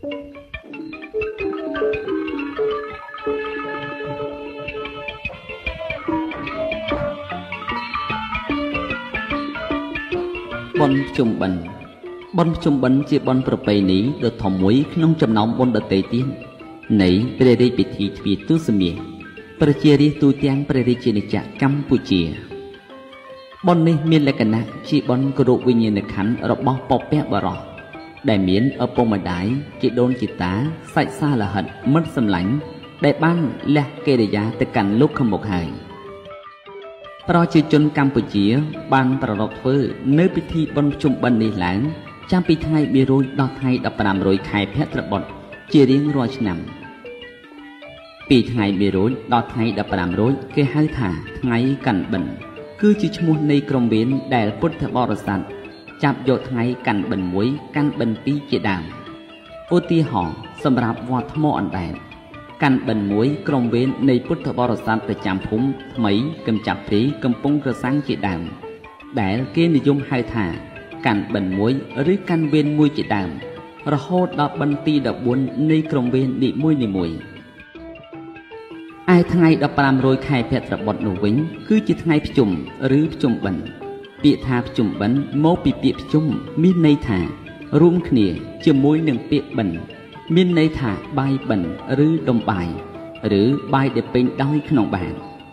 បនជុំបិណ្ឌបនជុំបិណ្ឌជាបនប្រពៃណីដ៏ធំមួយក្នុងចំណោមបនដទៃទៀតនៃព្រះរាជពិធីទ្វារទសមាសប្រជារាស្ត្រទូទាំងព្រះរាជាណាចក្រកម្ពុជាបននេះមានលក្ខណៈជាបនគោរពវិញ្ញាណក្ខន្ធរបស់ពពកបរោះដែលមានឪពុកម្ដាយជីដូនជីតាសាច់សាលហិតមិត្តសម្លាញ់ដែលបានលះកិរិយាទៅកាន់លោកខាងមុខហើយប្រជាជនកម្ពុជាបានប្រារព្ធធ្វើនៅពិធីបុណ្យភ្ជុំបិណ្ឌនេះឡើងចាប់ពីថ្ងៃ100ដល់ថ្ងៃ15រោចខែភទ្របទជារៀងរាល់ឆ្នាំពីថ្ងៃ100ដល់ថ្ងៃ15រោចគេហៅថាថ្ងៃកាន់បិណ្ឌគឺជាឈ្មោះនៃក្រុមវេនដែលពុទ្ធបរិស័ទចាប់យកថ្ងៃកាន់បិណ្ឌ1កាន់បិណ្ឌ2ជាដើមឧទាហរណ៍សម្រាប់វត្តថ្មអណ្ដែតកាន់បិណ្ឌ1ក្រុមវេននៃពុទ្ធបរិស័ទប្រចាំភូមិថ្មីកំចាត់ព្រីកំពង់ក្រសាំងជាដើមដែលគេនិយមហៅថាកាន់បិណ្ឌ1ឬកាន់វេន1ជាដើមរហូតដល់បិណ្ឌទី14នៃក្រុមវេននីមួយៗឯថ្ងៃ15រោចខែភទ្របទនោះវិញគឺជាថ្ងៃភ្ជុំឬភ្ជុំបិណ្ឌពាក្យថាភ្ជុំបិណ្ឌមកពីពាក្យភ្ជុំមានន័យថារួមគ្នាជាមួយនឹងពាក្យបិណ្ឌមានន័យថាបាយបិណ្ឌឬដុំបាយឬបាយដែលពេញដោយក្នុងបាន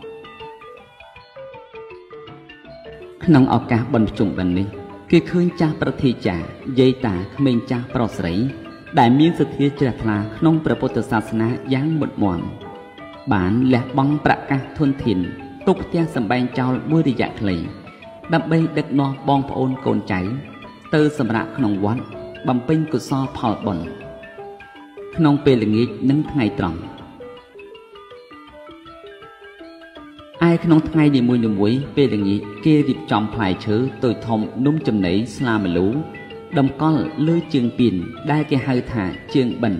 ក្នុងឱកាសបុណ្យភ្ជុំបិណ្ឌនេះគេឃើញចាស់ប្រតិចាយាយតាក្មេងចាស់ប្រុសស្រីដែលមានសទ្ធាជ្រះថ្លាក្នុងព្រះពុទ្ធសាសនាយ៉ាងមុតមាំបានលះបង់ប្រកាសធនធានទុកផ្ទះសម្បែងចោលមួយរយៈខ្លីដើម្បីដឹកនាំបងប្អូនកូនចៅទៅសម្រាកក្នុងវត្តបំពេញកុសលផលបុណ្យក្នុងពេលល្ងាចនិងថ្ងៃត្រង់ឯក្នុងថ្ងៃនីមួយៗពេលល្ងាចគេរៀបចំផ្លែឈើតូចធំនំចំណីស្លាម្លូតម្កល់លើជើងពីនដែលគេហៅថាជើងបិណ្ឌ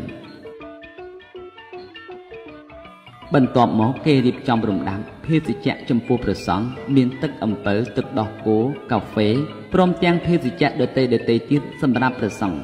បន្ទាប់មកគេរៀបចំរំដាប់ភេសជ្ជៈចំពោះព្រះសង្ឃមានទឹកអំពៅទឹកដោះគោកាហ្វេព្រមទាំងភេសជ្ជៈដទៃទៀតសម្រាប់ព្រះសង្ឃ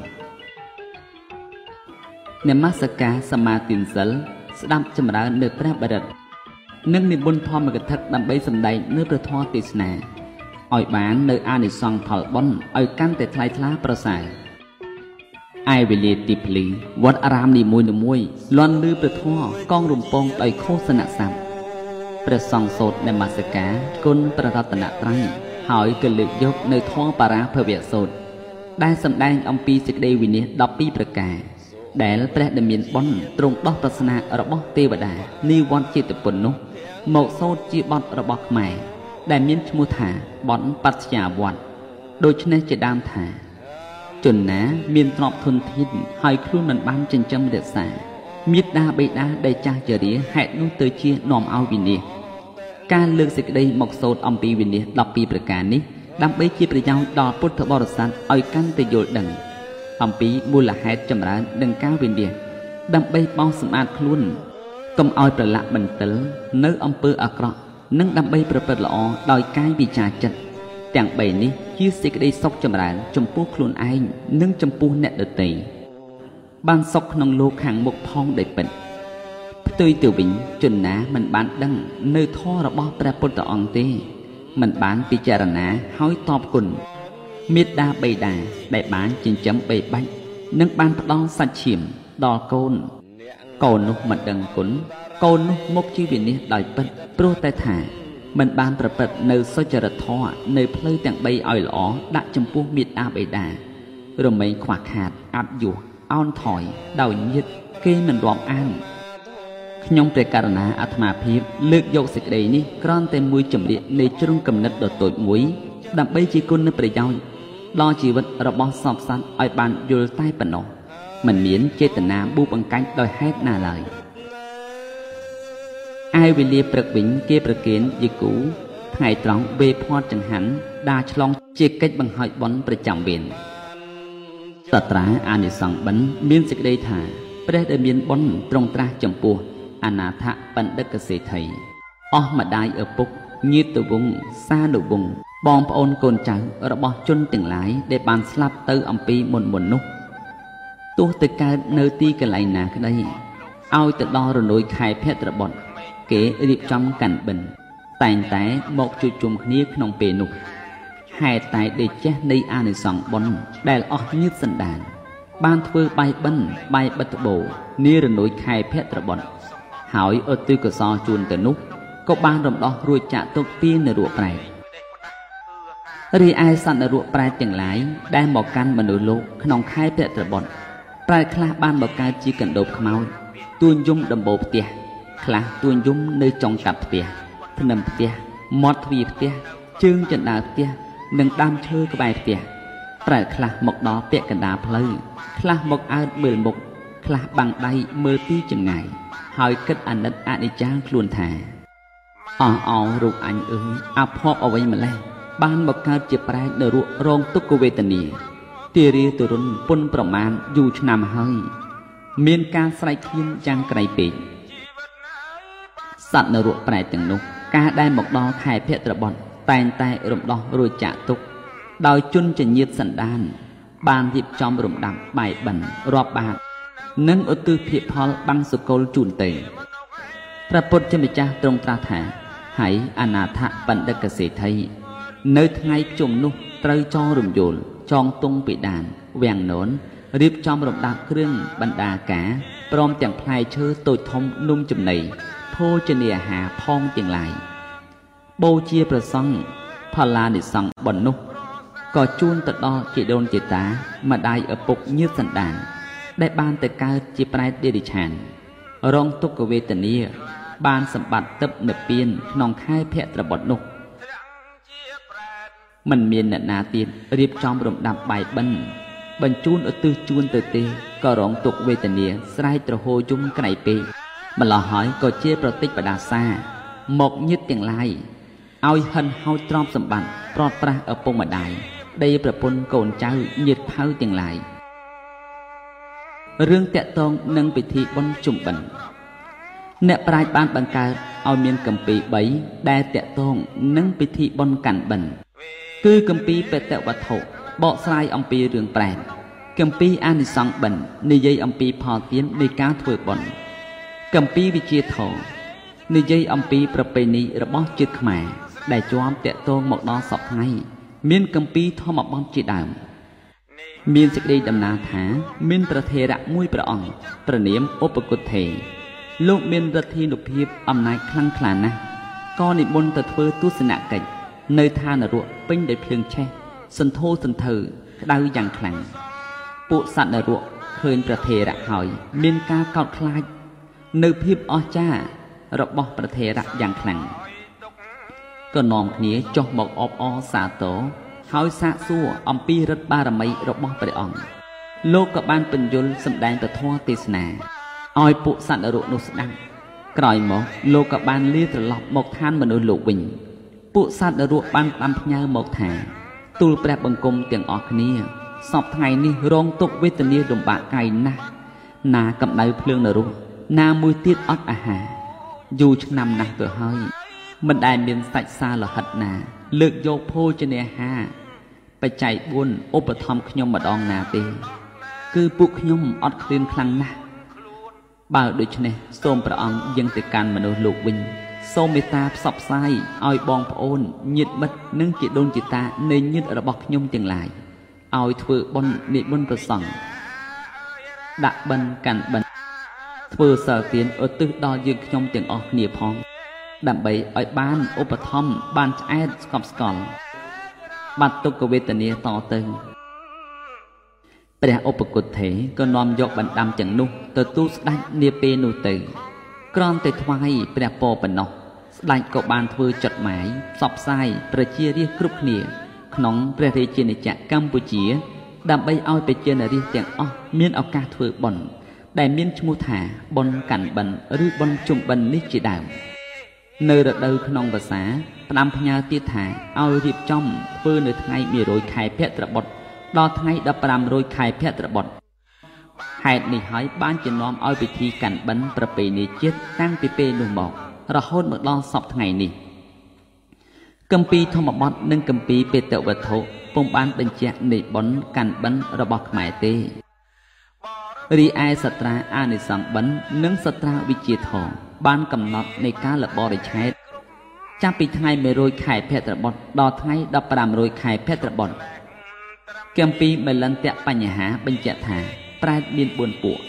នមស្ការសមាទិនសិលស្ដាប់ចម្រើននៅព្រះបរិត្តនិងនិមន្តធម្មកថាដើម្បីសម្ដែងនៅព្រះធម៌ទេសនាឲ្យបាននៅអានិសង្សផលបុណ្យឲ្យកាន់តែថ្លៃថ្លាប្រសើរឯវេលាទីភ្លឺវត្តអារាមនីមួយៗលាន់ឮព្រះធម៌កងរំពងដោយឃោសនៈស័ព្ទព្រះសង្ឃសូត្រនមស្ការគុណព្រះរតនត្រ័យហើយក៏លើកយកនៅធម៌បរាភវសូត្រដែលសម្ដែងអំពីសេចក្តីវិនិច្ឆ័យ12ប្រការដែលព្រះដែលមានបុណ្យទ្រង់ដោះប្រស្នារបស់ទេវតានិវត្តចេតពុននោះមកសូត្រជាបទរបស់ខ្មែរដែលមានឈ្មោះថាបទបច្ចាវត្តដូច្នេះជាដើមថាជនណាមានទ្រព្យធនធានហើយខ្លួនមិនបានចិញ្ចឹមរក្សាមេត្តាបិតាដែលចាស់ជរាហេតុនោះទៅជានាំឲ្យវិនាសការលើកសេចក្តីមកសូត្រអំពីវិនិច្ឆ័យ12ប្រការនេះដើម្បីជាប្រយោជន៍ដល់ពុទ្ធបរិស័ទឲ្យកាន់តែយល់ដឹងអំពីមូលហេតុចម្រើននិងការវិនិច្ឆ័យដើម្បីបោសសម្អាតខ្លួនកុំឲ្យប្រឡាក់បន្ទិលនៅអំពើអាក្រក់និងដើម្បីប្រព្រឹត្តល្អដោយកាយវិចារចិត្តទាំង3នេះជាសេចក្តីសុខចម្រើនចំពោះខ្លួនឯងនិងចំពោះអ្នកដទៃបានសុខក្នុងលោកខាងមុខផងដោយពិតផ្ទុយទៅវិញជនណាមិនបានដឹងនៅធម៌របស់ព្រះពុទ្ធអង្គទេមិនបានពិចារណាហើយតបគុណមេត្តាបិតាដែលបានចិញ្ចឹមបីបាច់និងបានផ្ដល់សាច់ឈាមដល់កូននោះមិនដឹងគុណកូននោះមុខជាវិនិច្ឆ័យដោយពិតព្រោះតែថាមិនបានប្រព្រឹត្តនៅសុចរិតធម៌នៅផ្លូវទាំង3ឲ្យល្អដាក់ចំពោះមេត្តាបិតារមែងខ្វះខាតអត់យុះអោនថយដោយញាតិគេមិនរាប់អានខ្ញុំព្រះករុណាអាត្មាភាពលើកយកសេចក្តីនេះគ្រាន់តែមួយចម្រៀកនៃជ្រុងគំនិតដ៏តូចមួយដើម្បីជាគុណប្រយោជន៍ដល់ជីវិតរបស់សពសត្វឲ្យបានយល់តែប៉ុណ្ណោះមិនមានចេតនាបួបបង្កាច់ដោយហេតុណាឡើយឯវេលាព្រឹកវិញគេប្រគេនយីគូថ្ងៃត្រង់វេផាត់ចង្ហាន់ដាឆ្លងជាកិច្ចបង្ហើយបុណ្យប្រចាំវេនសត្រាអានិសង្ឃបិណ្ឌមានសេចក្តីថាព្រះដែលមានបុណ្យទ្រង់ត្រាស់ចំពោះអនាថបណ្ឌិតសេដ្ឋីអស់ម្ដាយឪពុកញាតិវង្សសានុវង្សបងប្អូនកូនចៅរបស់ជនទាំងឡាយដែលបានស្លាប់ទៅអំពីមុននោះទោះទៅកើតនៅទីកន្លែងណាក្តីឲ្យទៅដល់រលួយខែភទ្របទគេរៀបចំកាន់បិណ្ឌតែងតែមកជួបជុំគ្នាក្នុងពេលនោះហេតុតែដេចេះនៃអានិសង្សបុណ្យដែលអស់ញាតិសន្តានបានធ្វើបាយបិណ្ឌបាយបិទត្បូរនារលួយខែភទ្របទហើយឧទ្ទិសកុសលជូនទៅនោះក៏បានរំដោះរួចចាក់ទុកពីនរកប្រែតរីឯសត្វនរកប្រែតទាំងឡាយដែលមកកាន់មនុស្សលោកក្នុងខែភទ្របទប្រែតខ្លះបានមកកើតជាកណ្ដូបខ្មោចទួញយំដំបូលផ្ទះខ្លះទួញយំនៅចុងកាប់ផ្ទះភ្នំផ្ទះមាត់ទ្វារផ្ទះជើងចណ្ដាលផ្ទះនិងដើមឈើក្បែរផ្ទះប្រែតខ្លះមកដល់ពាក់កណ្ដាលផ្លូវខ្លះមកអើតមើលមុខខ្លះបាំងដៃមើលពីចម្ងាយហើយគិតអាណិតអនិច្ចាខ្លួនថាអោរូបអញអើយអាភ័ព្វអ្វីម្លេះបានមកកើតជាប្រែតនៅរងទុក្ខវេទនាទារាទរុនពុនប្រមាណយូរឆ្នាំហើយមានការស្រែកឃ្លានយ៉ាងក្រៃពេកសត្វនរកប្រែតទាំងនោះការដែលមកដល់ខែភទ្របទតែងតែរំដោះរួចចាក់ទុកដោយជន់ចញាតសន្តានបានរៀបចំរំដាប់បាយបិណ្ឌរាប់បាតនិងឧទ្ទិសភពផលបាំងសុគលជូនទៅព្រះពុទ្ធជាម្ចាស់ទ្រង់ត្រាស់ថាហើយអនាថបណ្ឌិតកសេដ្ឋីនៅថ្ងៃជុំនោះត្រូវចងរំយល់ចងទង់ពីដានវាំងននរៀបចំរំដាប់គ្រឿងបណ្ដាការព្រមទាំងផ្លែឈើតូចធំនំចំណីភោជនាអាហារផងទាំងឡាយបូជាព្រះសង្ឃផល្លានិសង្ឃបុណ្យនោះក៏ជូនទៅដល់ជីដូនជីតាម្ដាយឪពុកញាតិសន្តានដែលបានទៅកើតជាប្រែតដេរិឆានរងទុក្ខវេទនាបានសម្បត្តិទឹកនិព្វានក្នុងខែភទ្របទនោះមិនមានអ្នកណាទៀតរៀបចំរំដាប់បាយបិណ្ឌបញ្ជូនឧទ្ទិសជូនទៅទេក៏រងទុក្ខវេទនាស្រែកទ្រហោយំក្រៃពេកម្ល៉េះហើយក៏ជាប្រតិចបដាសាមកញាតិទាំងឡាយឲ្យហិនហោចទ្រព្យសម្បត្តិប្រត់ប្រាស់ឪពុកម្ដាយដីប្រពន្ធកូនចៅញាតិផៅទាំងឡាយរឿងតាក់ទងនឹងពិធីបុណ្យជុំបិណ្ឌអ្នកប្រាជ្ញបានបង្កើតឲ្យមានគម្ពីរ3ដែលតាក់ទងនឹងពិធីបុណ្យកាន់បិណ្ឌគឺគម្ពីរបេតវត្ថុបកស្រាយអំពីរឿងប្រែតគម្ពីរអានិសង្សបិណ្ឌនិយាយអំពីផលទាននៃការធ្វើបុណ្យគម្ពីរវិជាធម៌និយាយអំពីប្រពៃណីរបស់ជាតិខ្មែរដែលជាប់តាក់ទងមកដល់សពថ្ងៃមានគម្ពីរធម្មបទជាដើមមានសេចក្តីដំណើរថាមានព្រះថេរៈមួយព្រះអង្គព្រះនាមឧបគុទ្ធេលោកមានឫទ្ធានុភាពអំណាចខ្លាំងក្លាណាស់ក៏និមន្តទៅធ្វើទស្សនកិច្ចនៅឋាននរកពេញដោយភ្លើងឆេះសន្ធោសន្ធៅក្តៅយ៉ាងខ្លាំងពួកសត្វនរកឃើញព្រះថេរៈហើយមានការកោតខ្លាចនៅភាពអស្ចារ្យរបស់ព្រះថេរៈយ៉ាងខ្លាំងក៏នាំគ្នាចុះមកអបអរសាទរហើយសាកសួរអំពីឫទ្ធិបារមីរបស់ព្រះអង្គលោកក៏បានពន្យល់សម្ដែងពធទេសនាឲ្យពួកសត្វនរកនោះស្ដាប់ក្រោយមកលោកក៏បានលាត្រឡប់មកឋានមនុស្សលោកវិញពួកសត្វនរកបានផ្ដាំផ្ញើមកថាទូលព្រះបង្គំទាំងអស់គ្នាសពថ្ងៃនេះរងទុក្ខវេទនាលំបាកកាយណាស់ណាកម្ដៅភ្លើងនរកណាមួយទៀតអត់អាហារយូរឆ្នាំណាស់ទៅហើយមិនដែលមានសាច់សាលហិតណាលើកយកភោជនាហារបច្ច័យ4ឧបត្ថម្ភខ្ញុំម្ដងណាទេគឺពួកខ្ញុំអត់ឃ្លានខ្លាំងណាស់បើដូច្នេះសូមព្រះអង្គយាងទៅកាន់មនុស្សលោកវិញសូមមេត្តាផ្សព្វផ្សាយឲ្យបងប្អូនញាតិមិត្តនិងជីដូនជីតានៃញាតិរបស់ខ្ញុំទាំងឡាយឲ្យធ្វើបុណ្យនិមន្តព្រះសង្ឃដាក់បិណ្ឌកាន់បិណ្ឌធ្វើសិលទានឧទ្ទិសដល់យើងខ្ញុំទាំងអស់គ្នាផងដើម្បីឲ្យបានឧបត្ថម្ភបានឆ្អែតស្កប់ស្កល់បាត់ទុក្ខវេទនាតទៅព្រះឧបគុទ្ធេក៏នាំយកបណ្ដាំទាំងនោះទៅទូលស្ដេចនាពេលនោះទៅក្រំតែថ្វាយព្រះពរប៉ុណ្ណោះស្ដេចក៏បានធ្វើចดหมายផ្សព្វផ្សាយប្រជារាស្ត្រគ្រប់គ្នាក្នុងព្រះរាជាណាចក្រកម្ពុជាដើម្បីឲ្យប្រជារាស្ត្រទាំងអស់មានឱកាសធ្វើបុណ្យដែលមានឈ្មោះថាបុណ្យកាន់បិណ្ឌឬបុណ្យជុំបិណ្ឌនេះជាដើមនៅរដូវក្នុងវស្សាផ្ដាំផ្ញើទៀតថាឲ្យរៀបចំធ្វើនៅថ្ងៃ100ខែភទ្របទដល់ថ្ងៃ15រោចខែភទ្របទហេតុនេះហើយបានជានាំឲ្យពិធីកាន់បិណ្ឌប្រពៃណីជាតិតាំងពីពេលនោះមករហូតមកដល់សពថ្ងៃនេះគម្ពីរធម្មបទនិងគម្ពីរបេតវត្ថុពុំបានបញ្ជាក់នៃបុណ្យកាន់បិណ្ឌរបស់ខ្មែរទេរីឯសត្រាអានិសង្ឃបិណ្ឌនិងសត្រាវិជាធម៌បានកំណត់នៃការលបរិច្ឆេទចាប់ពីថ្ងៃ100ខែភទ្របទដល់ថ្ងៃ1500ខែភទ្របទគម្ពីរមលន្តបញ្ហាបញ្ជាក់ថាប្រែតមាន4ពួក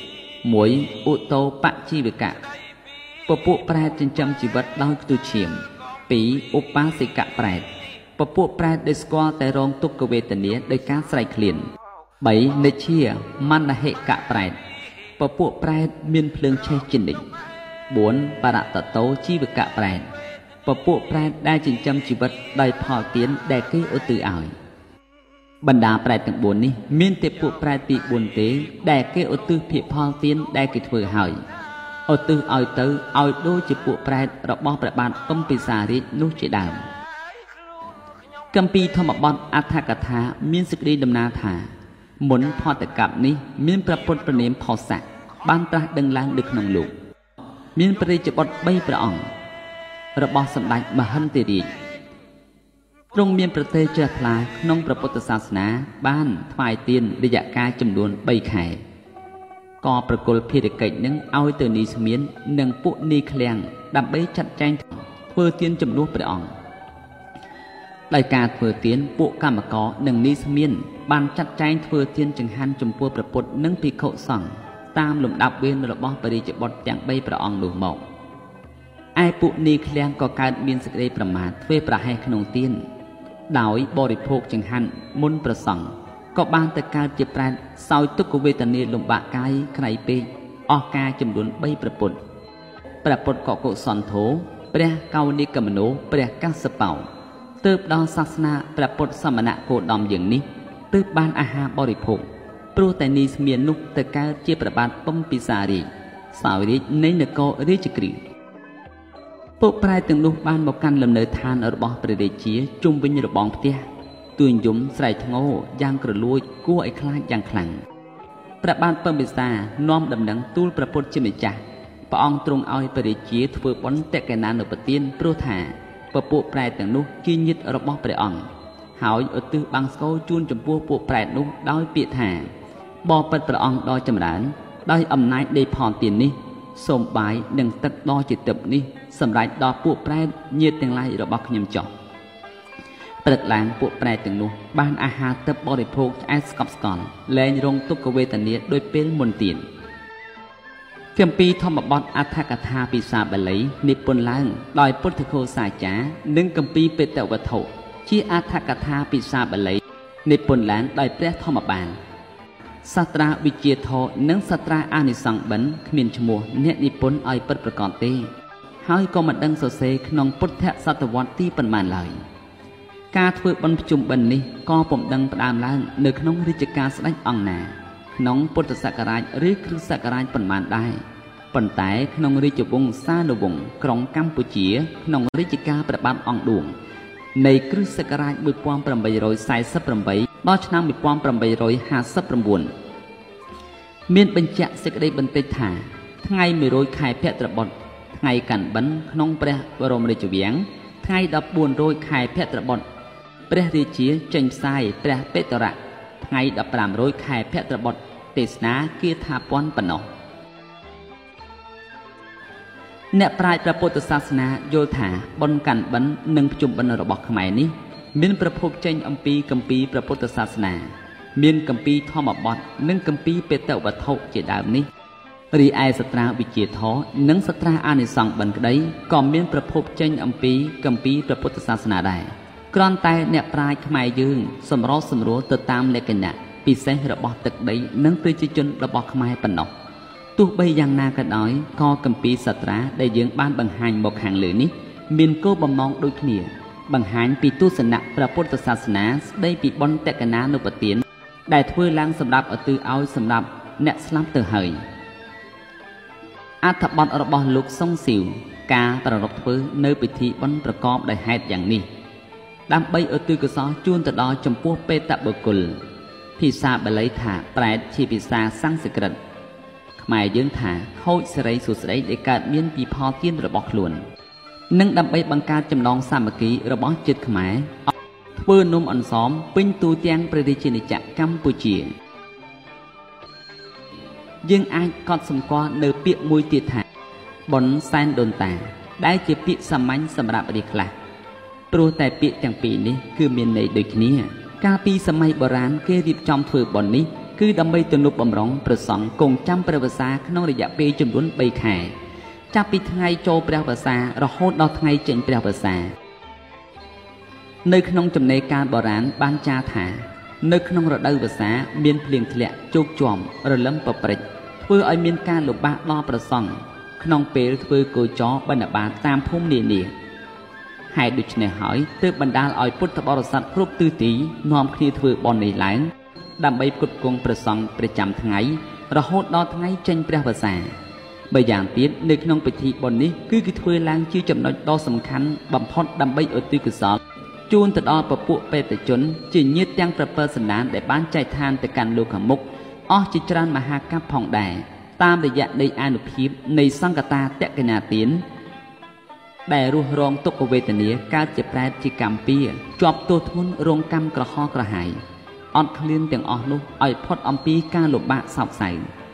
1ឧតោបជីវកៈពពួកប្រែតចិញ្ចឹមជីវិតដោយខ្ទុះឈាម2ឧបាសិកៈប្រែតពពួកប្រែតដែលស្គាល់តែរងទុក្ខវេទនាដោយការស្រែកឃ្លាន3និច្ជាមណ្ឌហិកៈប្រែតពពួកប្រែតមានភ្លើងឆេះជានិច្ច4បរតតោជីវកៈប្រែតពពួកប្រែតដែលចិញ្ចឹមជីវិតដោយផលទានដែលគេឧទ្ទិសឲ្យបណ្ដាប្រែតទាំង4នេះមានតែពួកប្រែតទី4ទេដែលគេឧទ្ទិសភាគផលទានដែលគេធ្វើឲ្យឧទ្ទិសឲ្យទៅឲ្យដូចជាពួកប្រែតរបស់ព្រះបាទកំពិសារាជនោះជាដើមគម្ពីរធម្មបទអដ្ឋកថាមានសេចក្តីដំណាលថាមុនផតកប្បនេះមានព្រះពុទ្ធព្រះនាមផោសៈបានត្រាស់ដឹងឡើងនៅក្នុងលោកមានព្រះរាជបុត្រ3ព្រះអង្គរបស់សម្ដេចមហិន្ទរាជទ្រង់មានប្រទេសជ្រះថ្លាក្នុងព្រះពុទ្ធសាសនាបានថ្វាយទានរយៈកាលចំនួន3ខែក៏ប្រគល់ភារកិច្ចនឹងឲ្យទៅនីស្មៀននិងពួកនីឃ្លាំងដើម្បីចាត់ចែងធ្វើទានជំនួសព្រះអង្គដោយការធ្វើទានពួកកម្មករនិងនីស្មៀនបានចាត់ចែងធ្វើទានចង្ហាន់ចំពោះព្រះពុទ្ធនិងភិក្ខុសង្ឃតាមលំដាប់វេនរបស់ព្រះរាជបុត្រទាំង3ព្រះអង្គនោះមកឯពួកនីឃ្លាំងក៏កើតមានសេចក្តីប្រមាទធ្វើប្រហែសក្នុងទានដោយបរិភោគចង្ហាន់មុនព្រះសង្ឃក៏បានទៅកើតជាប្រែតសោយទុក្ខវេទនាលំបាកកាយក្រៃពេកអស់ការចំនួន3ព្រះពុទ្ធកកុសន្ធោព្រះកោនិកមនោព្រះកស្សបោទើបដល់សាសនាព្រះពុទ្ធសមណគោតមយ៉ាងនេះទើបបានអាហារបរិភោគព្រោះតែនីស្មៀននោះទៅកើតជាព្រះបាទពំពិសារាជសោយរាជនៃនគររាជក្រឹសពួកប្រែទាំងនោះបានមកកាន់លំនៅឋានរបស់ព្រះរាជាជុំវិញរបងផ្ទះទួញយំស្រែកធ្ងោយ៉ាងក្រលួចគួរឲ្យខ្លាចយ៉ាងខ្លាំងព្រះបាទពំពិសានាំដំណឹងទូលព្រះពុទ្ធជាម្ចាស់ព្រះអង្គទ្រង់ឲ្យព្រះរាជាធ្វើបុណ្យតេកេណានុបទានព្រោះថាពពួកប្រែទាំងនោះជាញាតិរបស់ព្រះអង្គហើយឧទ្ទិសបាំងស្គរជូនចំពោះពួកប្រែតនោះដោយពាក្យថាបបិទ្ធព្រះអង្គដ៏ចម្រើនដោយអំណាចនៃផលទាននេះសូមបាយនិងទឹកដ៏ជាទិព្វនេះសម្រាប់ដល់ពួកប្រែតញាតិទាំងឡាយរបស់ខ្ញុំចុះព្រឹកឡើងពួកប្រែតទាំងនោះបានអាហារទិព្វបរិភោគឆ្អែតស្កប់ស្កល់លែងរងទុក្ខវេទនាដោយពេលមុនទៀតគម្ពីរធម្មបទអដ្ឋកថាភាសាបាលីនិពន្ធឡើងដោយពុទ្ធឃោសាចារ្យនិងគម្ពីរបេតវត្ថុជាអដ្ឋកថាភាសាបាលីនិពន្ធឡើងដោយព្រះធម្មបាលសាស្ត្រាវិជាធម៌និងសាស្ត្រាអានិសង្ឃបិណ្ឌគ្មានឈ្មោះអ្នកនិពន្ធឲ្យពិតប្រាកដទេហើយក៏មិនដឹងសរសេរក្នុងពុទ្ធសតវត្សទីប៉ុន្មានឡើយការធ្វើបុណ្យភ្ជុំបិណ្ឌនេះក៏ពុំដឹងផ្ដើមឡើងនៅក្នុងរាជការស្ដេចអង្គណាក្នុងពុទ្ធសករាជឬគ្រិស្តសករាជប៉ុន្មានដែរប៉ុន្តែក្នុងរាជវង្សានុវង្សក្រុងកម្ពុជាក្នុងរាជការព្រះបាទអង្គឌួងនៃគ្រិស្តសករាជ1848ដល់ឆ្នាំ1859មានបញ្ជាក់សេចក្តីបន្តិចថាថ្ងៃ100ខែភទ្របទថ្ងៃកាន់បិណ្ឌក្នុងព្រះបរមរាជវាំងថ្ងៃ1400ខែភទ្របទព្រះរាជាចេញផ្សាយព្រះបេតរៈថ្ងៃ1500ខែភទ្របទទេសនាគាថាពន្ធប៉ុណ្ណោះអ្នកប្រាជ្ញព្រះពុទ្ធសាសនាយល់ថាបុណ្យកាន់បិណ្ឌនិងភ្ជុំបិណ្ឌរបស់ខ្មែរនេះមានប្រភពចេញអំពីគម្ពីរព្រះពុទ្ធសាសនាមានគម្ពីរធម្មបទនិងគម្ពីរបេតវត្ថុជាដើមនេះរីឯសត្រាវិជាធម៌និងសត្រាអានិសង្ឃបិណ្ឌក្តីក៏មានប្រភពចេញអំពីគម្ពីរព្រះពុទ្ធសាសនាដែរគ្រាន់តែអ្នកប្រាជ្ញខ្មែរយើងសម្រុះសម្រួលទៅតាមលក្ខណៈពិសេសរបស់ទឹកដីនិងប្រជាជនរបស់ខ្មែរប៉ុណ្ណោះទោះបីយ៉ាងណាក៏ដោយក៏គម្ពីរសត្រាដែលយើងបានបង្ហាញមកខាងលើនេះមានគោលបំណងដូចគ្នាបង្ហាញពីទស្សនៈព្រះពុទ្ធសាសនាស្ដីពីបុណ្យតេកេណានុបទានដែលធ្វើឡើងសម្រាប់ឧទ្ទិសឲ្យសម្រាប់អ្នកស្លាប់ទៅហើយអត្ថបទរបស់លោកសុងស៊ីវការប្រារព្ធធ្វើនៅពិធីបុណ្យប្រកបដោយហេតុយ៉ាងនេះដើម្បីឧទ្ទិសកុសលជូនទៅដល់ចំពោះបេតបុគ្គលភាសាបាលីថាប្រែតជាភាសាសំស្ក្រឹតខ្មែរយើងថាខូចសេរីសុស្ដីដែលកើតមានពីផលទានរបស់ខ្លួននិងដើម្បីបង្កើតចំណងសាមគ្គីរបស់ជាតិខ្មែរធ្វើនំអន្សមពេញទូទាំងព្រះរាជាណាចក្រកម្ពុជាយើងអាចកត់សម្គាល់នៅពាក្យមួយទៀតថាបុណ្យសែនដូនតាដែលជាពាក្យសាមញ្ញសម្រាប់រាជខ្លះព្រោះតែពាក្យទាំងពីរនេះគឺមានន័យដូចគ្នាកាលពីសម័យបុរាណគេរៀបចំធ្វើបុណ្យនេះគឺដើម្បីទំនុកបម្រុងព្រះសង្ឃគង់ចាំព្រះវស្សាក្នុងរយៈពេលចំនួន3ខែចាប់ពីថ្ងៃចូលព្រះវស្សារហូតដល់ថ្ងៃចេញព្រះវស្សានៅក្នុងចំណេរការបុរាណបានចារថានៅក្នុងរដូវវស្សាមានភ្លៀងធ្លាក់ជោគជាំរលឹមប្រព្រិចធ្វើឲ្យមានការលំបាកដល់ព្រះសង្ឃក្នុងពេលធ្វើគោចរបិណ្ឌបាតតាមភូមិនានាហេតុដូច្នេះហើយទើបបណ្ដាលឲ្យពុទ្ធបរិស័ទគ្រប់ទិសទីនាំគ្នាធ្វើបុណ្យនេះឡើងដើម្បីផ្គត់ផ្គង់ព្រះសង្ឃប្រចាំថ្ងៃរហូតដល់ថ្ងៃចេញព្រះវស្សាបើយ៉ាងទៀតនៅក្នុងពិធីបុណ្យនេះគឺគេធ្វើឡើងជាចំណុចដ៏សំខាន់បំផុតដើម្បីឧទ្ទិសកុសលជូនទៅដល់ពពួកបេតិជនជាញាតិទាំងប្រពើសន្តានដែលបានចែកឋានទៅកាន់លោកខាងមុខអស់ជាច្រើនមហាកប្បផងដែរតាមរយៈនៃអានុភាពនៃសង្កតាតក្កញ្ញាទានដែលរស់រងទុក្ខវេទនាកើតជាប្រែតជាកម្មពៀជាប់ទោសធ្ងន់រងកម្មក្រហល់ក្រហាយអត់ឃ្លានទាំងអស់នោះឲ្យផុតអំពីការលំបាកសោកសៅ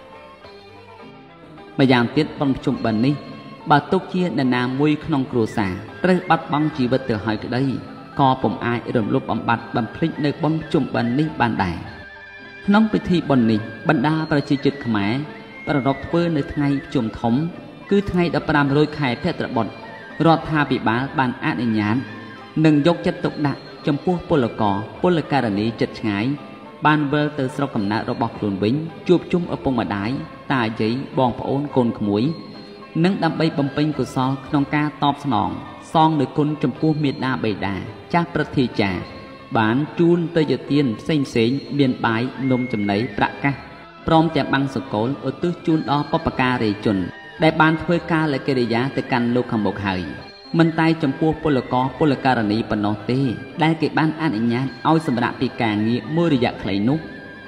ម្យ៉ាងទៀតបុណ្យភ្ជុំបិណ្ឌនេះបើទុកជានរណាមួយក្នុងគ្រួសារត្រូវបាត់បង់ជីវិតទៅហើយក្តីក៏ពុំអាចរំលប់បំបត្តិបំភ្លេចនៅបុណ្យភ្ជុំបិណ្ឌនេះបានដែរក្នុងពិធីបុណ្យនេះបណ្ដាប្រជាជាតិខ្មែរប្រារព្ធធ្វើនៅថ្ងៃភ្ជុំធំគឺថ្ងៃ15រោចខែភទ្របទរដ្ឋាភិបាលបានអនុញ្ញាតនិងយកចិត្តទុកដាក់ចំពោះពលករពលករនីចិត្តឆ្ងាយបានវិលទៅស្រុកកំណើតរបស់ខ្លួនវិញជួបជុំឪពុកម្ដាយតាយាយបងប្អូនកូនក្មួយនិងដើម្បីបំពេញកុសលក្នុងការតបស្នងសងនូវគុណចំពោះមេដាបេដាចាស់ព្រឹទ្ធាចារ្យបានជូនទៅយទានផ្សេងមានបាយនំចំណីប្រាក់កាសព្រមទាំងបាំងសកលឧទ្ទិសជូនដល់បុព្វការីជនដែលបានធ្វើការលកិរិយាទៅកាន់លោកខាងមុខហើយមិនតែចំពោះពលករពលករនីប៉ុណ្ណោះទេដែលគេបានអនុញ្ញាតឲ្យសម្រាប់ពីការងារមួយរយៈខ្លីនោះ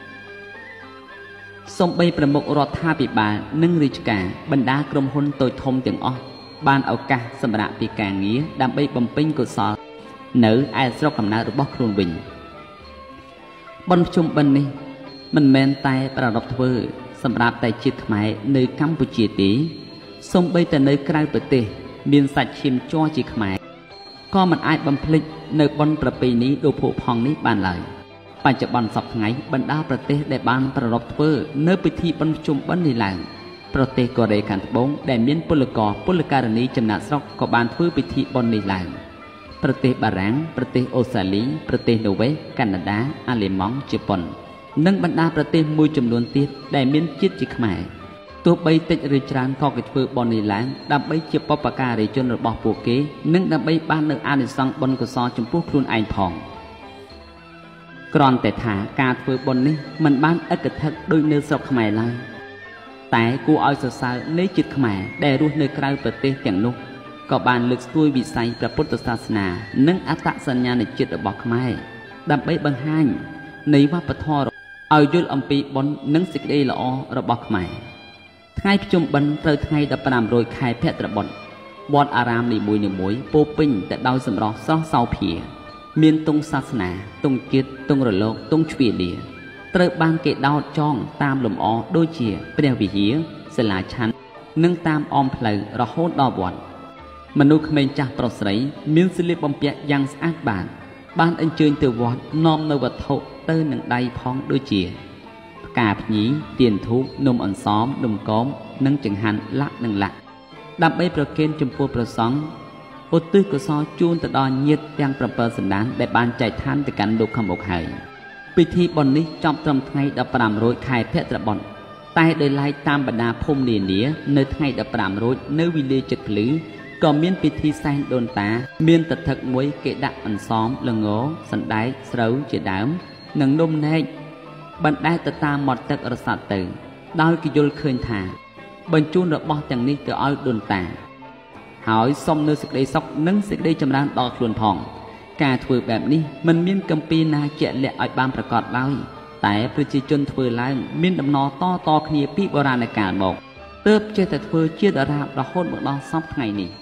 សូម្បីប្រមុខរដ្ឋាភិបាលនិងរាជការបណ្ដាក្រុមហ៊ុនតូចធំទាំងអស់បានឱកាសសម្រាប់ពីការងារដើម្បីបំពេញកុសលនៅឯស្រុកកំណើតរបស់ខ្លួនវិញបុណ្យភ្ជុំបិណ្ឌនេះមិនមែនតែប្រារព្ធធ្វើសម្រាប់តែជាតិខ្មែរនៅកម្ពុជាទេសូម្បីតែនៅក្រៅប្រទេសមានសាច់ឈាមជ័រជាខ្មែរក៏មិនអាចបំភ្លេចនៅបុណ្យប្រពៃណីដ៏ផូរផង់នេះបានឡើយបច្ចុប្បន្នសពថ្ងៃបណ្ដាប្រទេសដែលបានប្រារព្ធធ្វើនៅពិធីបុណ្យភ្ជុំបិណ្ឌនេះឡើងប្រទេសកូរ៉េខាងត្បូងដែលមានពលករពលករនីចំណាក់ស្រុកក៏បានធ្វើពិធីបុណ្យនេះឡើងប្រទេសបារាំងប្រទេសអូស្ត្រាលីប្រទេសណូវេសកាណាដាអាល្លឺម៉ង់ជប៉ុននិងបណ្ដាប្រទេសមួយចំនួនទៀតដែលមានជាតិជាខ្មែរទោះបីតិចឬច្រើនក៏គេធ្វើបុណ្យនេះឡើងដើម្បីជាបុព្វការីជនរបស់ពួកគេនិងដើម្បីបាននូវអានិសង្សបុណ្យកុសលចំពោះខ្លួនឯងផងគ្រាន់តែថាការធ្វើបុណ្យនេះមិនបានឥតគិតថឹកដូចនៅស្រុកខ្មែរឡើយតែគួរឲ្យសរសើរនៃជាតិខ្មែរដែលរស់នៅក្រៅប្រទេសទាំងនោះក៏បានលើកស្ទួយវិស័យព្រះពុទ្ធសាសនានិងអត្តសញ្ញាណជាតិរបស់ខ្មែរដើម្បីបង្ហាញនៃវប្បធម៌ឲ្យយល់អំពីបុណ្យនិងសេចក្តីល្អរបស់ខ្មែរថ្ងៃភ្ជុំបិណ្ឌត្រូវថ្ងៃ15រោចខែភទ្របទវត្តអារាមនីមួយៗពោពេញទៅដោយសម្រស់ស្រស់សោភាមានទង់សាសនាទង់ជាតិទង់រលកទង់ជ្វាលាត្រូវបានគេដោតចងតាមលម្អដូចជាព្រះវិហារសាលាឆាន់និងតាមអមផ្លូវរហូតដល់វត្តមនុស្សក្មេងចាស់ប្រុសស្រីមានសម្លៀកបំពាក់យ៉ាងស្អាតបាតបានអញ្ជើញទៅវត្តនាំនៅវត្ថុទៅនឹងដៃផងដូចជាផ្កាភ្ញីទៀនធូបនំអន្សមនំកមនិងចង្ហាន់លាក់និងលាក់ដើម្បីប្រគេនចំពោះព្រះសង្ឃឧទ្ទិសកុសលជូនទៅដល់ញាតិទាំង7សន្តានដែលបានចែកឋានទៅកាន់លោកខាងមុខហើយពិធីបុណ្យនេះចប់ត្រឹមថ្ងៃ15រោចខែភទ្របទតែដោយឡែកតាមបណ្ដាភូមិនានានៅថ្ងៃ15រោចនៅវិលាចិត្តភ្លឺក៏មានពិធីសែនដូនតាមានទឹកថឹកមួយគេដាក់អន្សមល្ងសណ្ដែកស្រូវជាដើមនិងនំនែកបណ្ដែតទៅតាមមាត់ទឹករសាត់ទៅដោយគេយល់ឃើញថាបញ្ជូនរបស់ទាំងនេះទៅឲ្យដូនតាហើយសុំនៅសេចក្តីសុខនិងសេចក្តីចម្រើនដល់ខ្លួនផងការធ្វើបែបនេះមិនមានគម្ពីរណាជាក់លាក់ឲ្យបានប្រកាសឡើយតែប្រជាជនធ្វើឡើងមានដំណរតគ្នាពីបុរាណកាលមកទើបចេះតែធ្វើជាតារារហូតមកដល់សព្វថ្ងៃនេះ